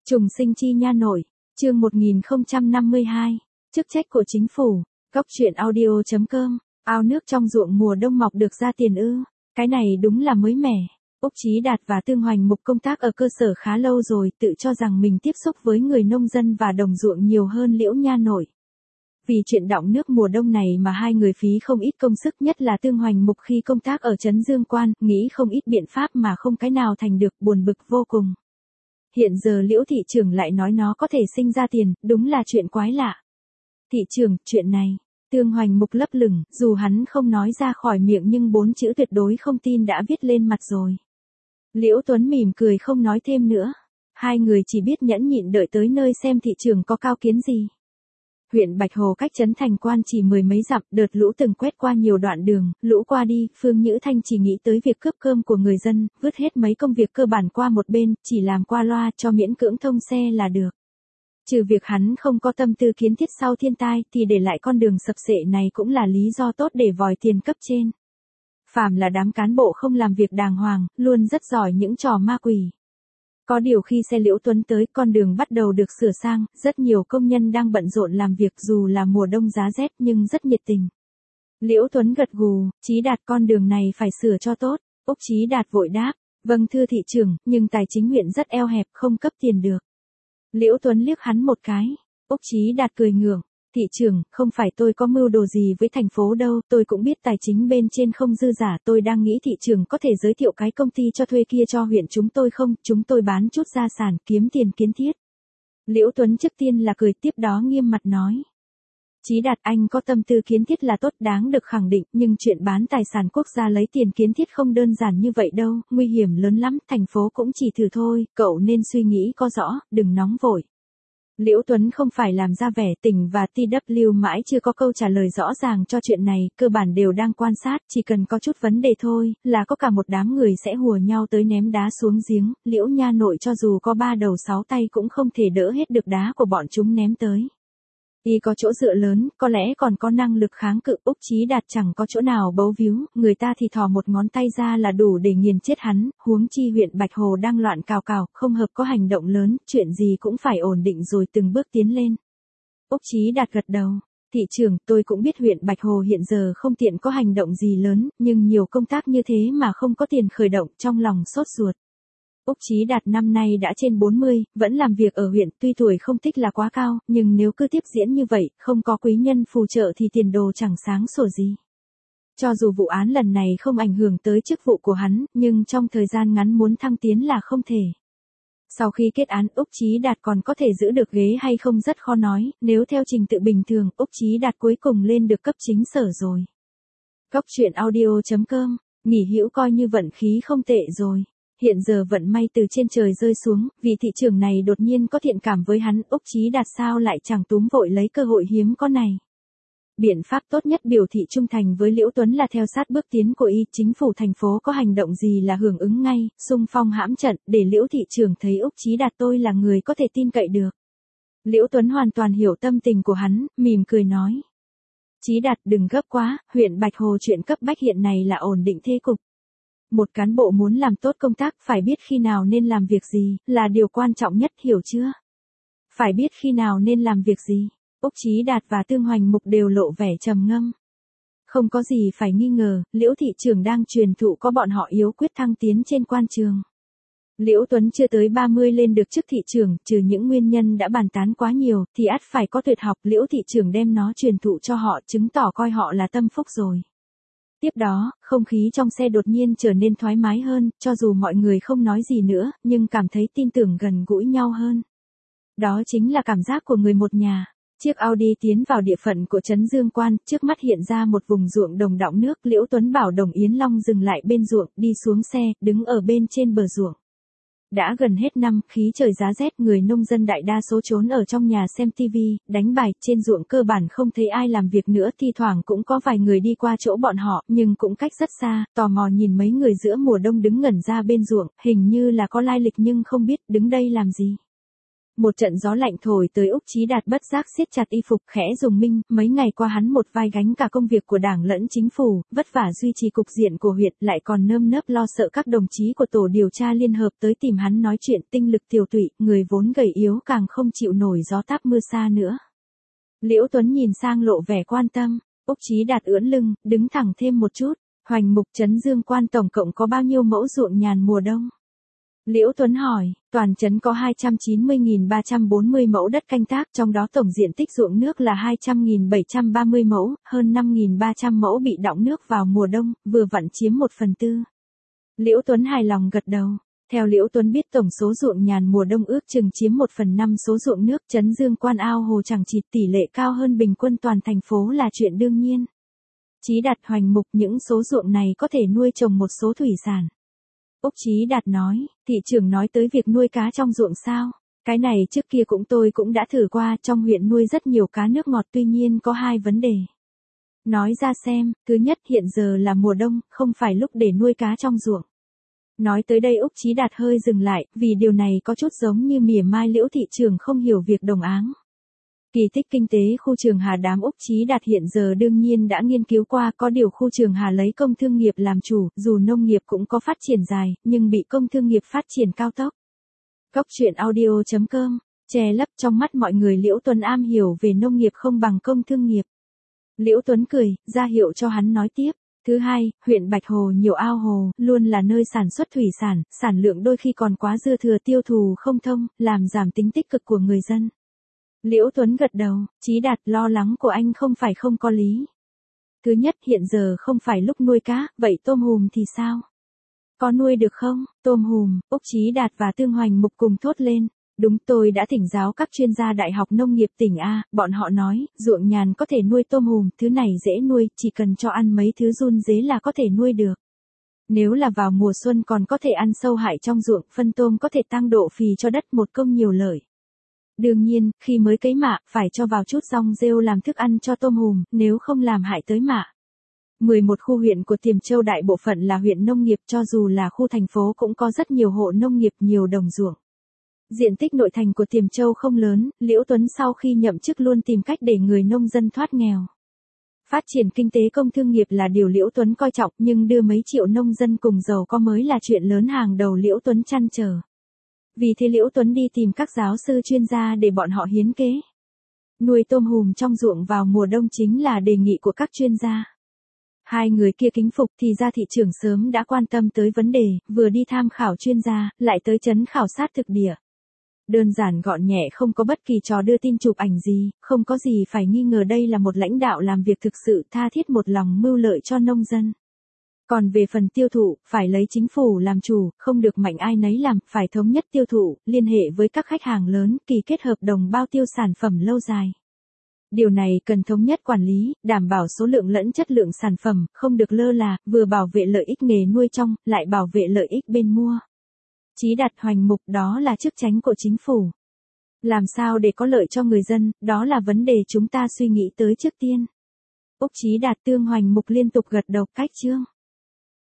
Trùng sinh chi nha nội, chương 1052, chức trách của chính phủ, góc truyện audio.com, ao nước trong ruộng mùa đông mọc được ra tiền ư, cái này đúng là mới mẻ. Úc Chí Đạt và Tương Hoành Mục công tác ở cơ sở khá lâu rồi, tự cho rằng mình tiếp xúc với người nông dân và đồng ruộng nhiều hơn Liễu nha nội. Vì chuyện đọng nước mùa đông này mà hai người phí không ít công sức, nhất là Tương Hoành Mục khi công tác ở Trấn Dương Quan, nghĩ không ít biện pháp mà không cái nào thành được, buồn bực vô cùng. Hiện giờ Liễu thị trưởng lại nói nó có thể sinh ra tiền, đúng là chuyện quái lạ. Thị trưởng, chuyện này, Tương Hoành Mục lấp lửng, dù hắn không nói ra khỏi miệng nhưng 4 chữ tuyệt đối không tin đã viết lên mặt rồi. Liễu Tuấn mỉm cười không nói thêm nữa. Hai người chỉ biết nhẫn nhịn đợi tới nơi xem thị trưởng có cao kiến gì. Huyện Bạch Hồ cách Trấn Thành Quan chỉ 10 mấy dặm, đợt lũ từng quét qua nhiều đoạn đường, lũ qua đi, Phương Nhữ Thanh chỉ nghĩ tới việc cướp cơm của người dân, vứt hết mấy công việc cơ bản qua một bên, chỉ làm qua loa cho miễn cưỡng thông xe là được. Trừ việc hắn không có tâm tư kiến thiết sau thiên tai thì để lại con đường sập sệ này cũng là lý do tốt để vòi tiền cấp trên. Phàm là đám cán bộ không làm việc đàng hoàng, luôn rất giỏi những trò ma quỷ. Có điều khi xe Liễu Tuấn tới, con đường bắt đầu được sửa sang, rất nhiều công nhân đang bận rộn làm việc dù là mùa đông giá rét nhưng rất nhiệt tình. Liễu Tuấn gật gù, Chí Đạt con đường này phải sửa cho tốt. Úc Chí Đạt vội đáp, vâng thưa thị trưởng, nhưng tài chính huyện rất eo hẹp, không cấp tiền được. Liễu Tuấn liếc hắn một cái, Úc Chí Đạt cười ngượng. Thị trưởng, không phải tôi có mưu đồ gì với thành phố đâu, tôi cũng biết tài chính bên trên không dư giả, tôi đang nghĩ thị trưởng có thể giới thiệu cái công ty cho thuê kia cho huyện chúng tôi không, chúng tôi bán chút gia sản, kiếm tiền kiến thiết. Liễu Tuấn trước tiên là cười, tiếp đó nghiêm mặt nói. Chí Đạt, anh có tâm tư kiến thiết là tốt, đáng được khẳng định, nhưng chuyện bán tài sản quốc gia lấy tiền kiến thiết không đơn giản như vậy đâu, nguy hiểm lớn lắm, thành phố cũng chỉ thử thôi, cậu nên suy nghĩ có rõ, đừng nóng vội. Liễu Tuấn không phải làm ra vẻ, tỉnh và TW mãi chưa có câu trả lời rõ ràng cho chuyện này, cơ bản đều đang quan sát, chỉ cần có chút vấn đề thôi, là có cả một đám người sẽ hùa nhau tới ném đá xuống giếng, Liễu nha nội cho dù có 3 đầu 6 tay cũng không thể đỡ hết được đá của bọn chúng ném tới. Y có chỗ dựa lớn, có lẽ còn có năng lực kháng cự. Úc Chí Đạt chẳng có chỗ nào bấu víu, người ta thì thò một ngón tay ra là đủ để nghiền chết hắn, huống chi huyện Bạch Hồ đang loạn cào cào, không hợp có hành động lớn, chuyện gì cũng phải ổn định rồi từng bước tiến lên. Úc Chí Đạt gật đầu, thị trưởng, tôi cũng biết huyện Bạch Hồ hiện giờ không tiện có hành động gì lớn, nhưng nhiều công tác như thế mà không có tiền khởi động, trong lòng sốt ruột. Úc Chí Đạt năm nay đã trên 40, vẫn làm việc ở huyện, tuy tuổi không thích là quá cao, nhưng nếu cứ tiếp diễn như vậy, không có quý nhân phù trợ thì tiền đồ chẳng sáng sủa gì. Cho dù vụ án lần này không ảnh hưởng tới chức vụ của hắn, nhưng trong thời gian ngắn muốn thăng tiến là không thể. Sau khi kết án, Úc Chí Đạt còn có thể giữ được ghế hay không rất khó nói, nếu theo trình tự bình thường, Úc Chí Đạt cuối cùng lên được cấp chính sở rồi. Góc truyện audio.com, nghỉ hữu coi như vận khí không tệ rồi. Hiện giờ vận may từ trên trời rơi xuống, vì thị trường này đột nhiên có thiện cảm với hắn, Úc Chí Đạt sao lại chẳng túm vội lấy cơ hội hiếm có này. Biện pháp tốt nhất biểu thị trung thành với Liễu Tuấn là theo sát bước tiến của y, chính phủ thành phố có hành động gì là hưởng ứng ngay, xung phong hãm trận, để Liễu thị trưởng thấy Úc Chí Đạt tôi là người có thể tin cậy được. Liễu Tuấn hoàn toàn hiểu tâm tình của hắn, mỉm cười nói. Chí Đạt đừng gấp quá, huyện Bạch Hồ chuyện cấp bách hiện này là ổn định thế cục. Một cán bộ muốn làm tốt công tác phải biết khi nào nên làm việc gì, là điều quan trọng nhất, hiểu chưa? Phải biết khi nào nên làm việc gì. Úc Chí Đạt và Tương Hoành Mục đều lộ vẻ trầm ngâm. Không có gì phải nghi ngờ, Liễu thị trưởng đang truyền thụ có bọn họ yếu quyết thăng tiến trên quan trường. Liễu Tuấn chưa tới 30 lên được chức thị trưởng, trừ những nguyên nhân đã bàn tán quá nhiều, thì ắt phải có tuyệt học, Liễu thị trưởng đem nó truyền thụ cho họ, chứng tỏ coi họ là tâm phúc rồi. Tiếp đó, không khí trong xe đột nhiên trở nên thoải mái hơn, cho dù mọi người không nói gì nữa, nhưng cảm thấy tin tưởng gần gũi nhau hơn. Đó chính là cảm giác của người một nhà. Chiếc Audi tiến vào địa phận của Trấn Dương Quan, trước mắt hiện ra một vùng ruộng đồng đọng nước, Liễu Tuấn bảo Đồng Yến Long dừng lại bên ruộng, đi xuống xe, đứng ở bên trên bờ ruộng. Đã gần hết năm, khí trời giá rét, người nông dân đại đa số trốn ở trong nhà xem TV, đánh bài, trên ruộng cơ bản không thấy ai làm việc nữa, thi thoảng cũng có vài người đi qua chỗ bọn họ, nhưng cũng cách rất xa, tò mò nhìn mấy người giữa mùa đông đứng ngẩn ra bên ruộng, hình như là có lai lịch nhưng không biết đứng đây làm gì. Một trận gió lạnh thổi tới, Úc Chí Đạt bất giác siết chặt y phục, khẽ dùng mình, mấy ngày qua hắn một vai gánh cả công việc của đảng lẫn chính phủ, vất vả duy trì cục diện của huyện, lại còn nơm nớp lo sợ các đồng chí của tổ điều tra liên hợp tới tìm hắn nói chuyện, tinh lực tiều tụy, người vốn gầy yếu càng không chịu nổi gió táp mưa sa nữa. Liễu Tuấn nhìn sang lộ vẻ quan tâm, Úc Chí Đạt ưỡn lưng, đứng thẳng thêm một chút, Hoành Mục Trấn Dương Quan tổng cộng có bao nhiêu mẫu ruộng nhàn mùa đông? Liễu Tuấn hỏi, toàn trấn có 290.340 mẫu đất canh tác, trong đó tổng diện tích ruộng nước là 200.730 mẫu, hơn 5.300 mẫu bị đọng nước vào mùa đông, vừa vặn chiếm 1/4. Liễu Tuấn hài lòng gật đầu. Theo Liễu Tuấn biết tổng số ruộng nhàn mùa đông ước chừng chiếm 1/5 số ruộng nước, trấn Dương Quan ao hồ chẳng chịt, tỷ lệ cao hơn bình quân toàn thành phố là chuyện đương nhiên. Chí Đạt, Hoành Mục, những số ruộng này có thể nuôi trồng một số thủy sản. Úc Chí Đạt nói, thị trưởng nói tới việc nuôi cá trong ruộng sao? Cái này trước kia tôi cũng đã thử qua, trong huyện nuôi rất nhiều cá nước ngọt, tuy nhiên có 2 vấn đề. Nói ra xem, thứ nhất, hiện giờ là mùa đông, không phải lúc để nuôi cá trong ruộng. Nói tới đây Úc Chí Đạt hơi dừng lại, vì điều này có chút giống như mỉa mai Liễu thị trưởng không hiểu việc đồng áng. Kỳ tích kinh tế khu Trường Hà đám Úc Chí Đạt hiện giờ đương nhiên đã nghiên cứu qua, có điều khu Trường Hà lấy công thương nghiệp làm chủ, dù nông nghiệp cũng có phát triển dài, nhưng bị công thương nghiệp phát triển cao tốc. Cốc truyện audio.com, che lấp trong mắt mọi người Liễu Tuấn am hiểu về nông nghiệp không bằng công thương nghiệp. Liễu Tuấn cười, ra hiệu cho hắn nói tiếp. Thứ hai, huyện Bạch Hồ nhiều ao hồ, luôn là nơi sản xuất thủy sản, sản lượng đôi khi còn quá dư thừa, tiêu thụ không thông, làm giảm tính tích cực của người dân. Liễu Tuấn gật đầu, Chí Đạt, lo lắng của anh không phải không có lý. Thứ nhất, hiện giờ không phải lúc nuôi cá, vậy tôm hùm thì sao? Có nuôi được không? Tôm hùm, Úc Chí Đạt và Tương Hoành Mục cùng thốt lên. Đúng, tôi đã thỉnh giáo các chuyên gia Đại học Nông nghiệp tỉnh A, bọn họ nói, ruộng nhàn có thể nuôi tôm hùm, thứ này dễ nuôi, chỉ cần cho ăn mấy thứ giun dế là có thể nuôi được. Nếu là vào mùa xuân còn có thể ăn sâu hại trong ruộng, phân tôm có thể tăng độ phì cho đất, một công nhiều lợi. Đương nhiên, khi mới cấy mạ, phải cho vào chút rong rêu làm thức ăn cho tôm hùm, nếu không làm hại tới mạ. 11 khu huyện của Tiềm Châu đại bộ phận là huyện nông nghiệp, cho dù là khu thành phố cũng có rất nhiều hộ nông nghiệp, nhiều đồng ruộng. Diện tích nội thành của Tiềm Châu không lớn, Liễu Tuấn sau khi nhậm chức luôn tìm cách để người nông dân thoát nghèo. Phát triển kinh tế công thương nghiệp là điều Liễu Tuấn coi trọng, nhưng đưa mấy triệu nông dân cùng giàu có mới là chuyện lớn hàng đầu Liễu Tuấn trăn trở. Vì thế Liễu Tuấn đi tìm các giáo sư chuyên gia để bọn họ hiến kế. Nuôi tôm hùm trong ruộng vào mùa đông chính là đề nghị của các chuyên gia. Hai người kia kính phục, thì ra thị trưởng sớm đã quan tâm tới vấn đề, vừa đi tham khảo chuyên gia, lại tới trấn khảo sát thực địa. Đơn giản gọn nhẹ, không có bất kỳ trò đưa tin chụp ảnh gì, không có gì phải nghi ngờ, đây là một lãnh đạo làm việc thực sự tha thiết, một lòng mưu lợi cho nông dân. Còn về phần tiêu thụ, phải lấy chính phủ làm chủ, không được mạnh ai nấy làm, phải thống nhất tiêu thụ, liên hệ với các khách hàng lớn, ký kết hợp đồng bao tiêu sản phẩm lâu dài. Điều này cần thống nhất quản lý, đảm bảo số lượng lẫn chất lượng sản phẩm, không được lơ là, vừa bảo vệ lợi ích nghề nuôi trong, lại bảo vệ lợi ích bên mua. Chí Đạt, Hoành Mục, đó là chức trách của chính phủ. Làm sao để có lợi cho người dân, đó là vấn đề chúng ta suy nghĩ tới trước tiên. Úc Chí Đạt, Tương Hoành Mục liên tục gật đầu, cách chương.